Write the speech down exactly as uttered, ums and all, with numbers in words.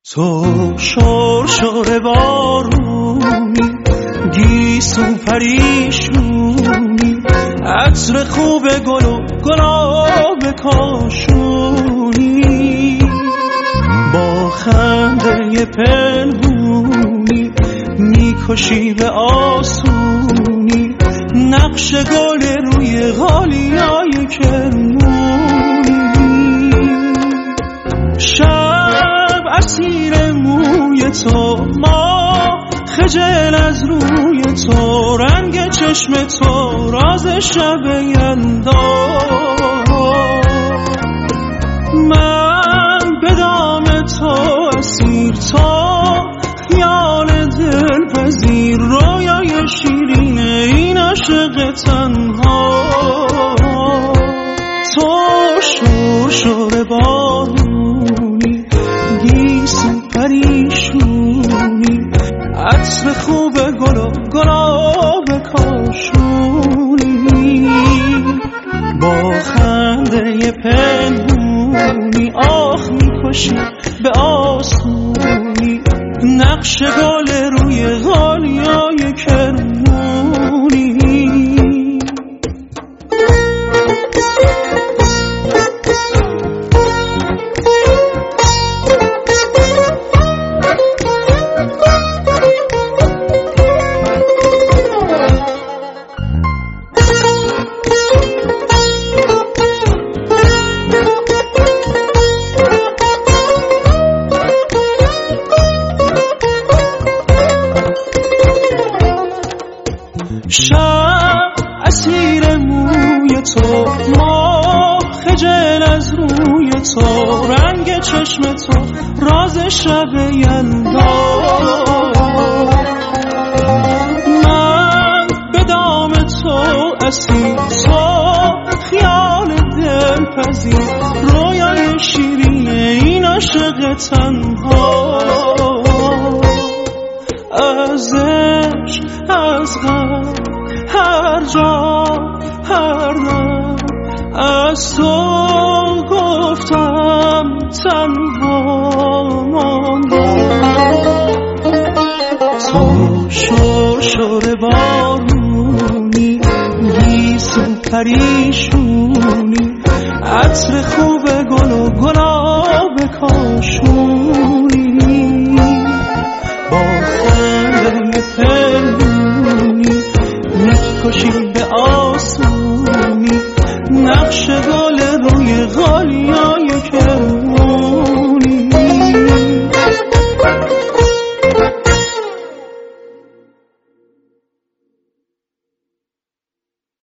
تو شور شور بارونی، گیسو پریشونی، عطر خوب گل و گلاب کاشونی، با خنده پنهونی میکشی به آسونی، نقش گل روی غالیای کرمونی. شب اسیر موی تو، ما خجل از روی تو، رنگ چشم تو راز شب یلدا. من به دام تو اسیر، تو خیال دلپذیر، رویای شیرین این عاشق تنها. تو شور شور بارونی، گیسو پریشونی، عطر خوب گل و گلاب کاشونی، با خنده پنهونی آخ میکشی به آسونی، نقش گل روی غالیای کرمونی. شب اسیر موی تو، ما خجل از روی تو، رنگ چشم تو راز شب یلدا. من به دام تو اسیر، تو خیال دلپذیر، رویای شیرین این عاشق تنها. از عشق از غم هر جا هر دم، از تو گفتم تنها ماندم. تو شور شور بارونی، گیسو پریشونی، عطر خوب گل و گلاب کاشونی، با خنده پنهونی میکشی به آسونی، نقش گل